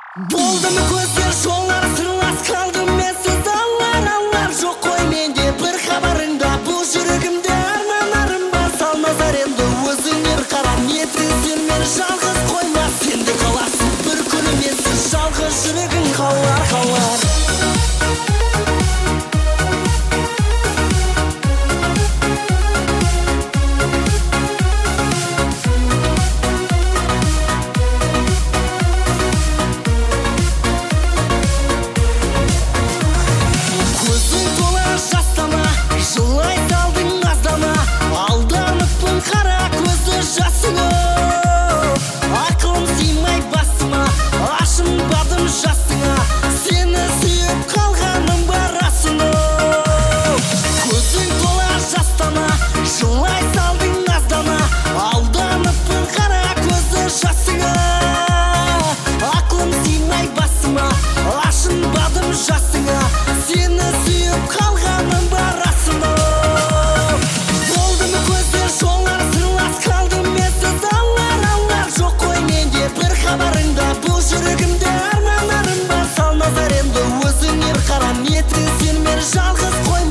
Болдым көздер жолар сырлас қалдым менсіз алар жоқ қой менде бір хабарыңда бұл жүрегімде армандарым бар салмазар енді өзіңер қара нетсең мен жалғыз қойма сен де қаласың бір күні менсіз жалғыз жүрегің қалар жылай салдың аздана алданыппын қара көзді жасыңа ақылым сыймай басыма ашынбадым жасыңа сені сүйіп қалғаным бар расына көзің тола жастана жылай салдың аздана алданыппын қара көзді жасыңа ақылым сыймай басыма ашынбадым жасыңа сені сүйіп қалғаным бар расына болдым көздер жолар сырлас қалдым менсіз алар жоқ қой менде бір хабарыңда бұл жүрегімде армандарым бар салмазар енді өзіңер қара нетсең мен жалғыз қойма